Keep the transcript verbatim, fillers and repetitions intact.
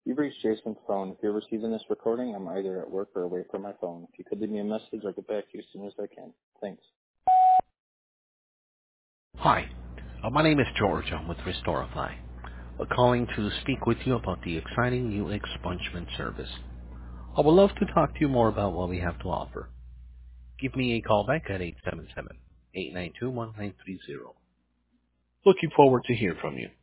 You've reached Jason's phone. If you're receiving this recording, I'm either at work or away from my phone. If you could leave me a message, I'll get back to you as soon as I can. Thanks. Hi, uh, my name is George. I'm with Restorify. Uh, calling to speak with you about the exciting new expungement service. I would love to talk to you more about what we have to offer. Give me a call back at eight seven seven, eight nine two, one nine three zero. Looking forward to hear from you.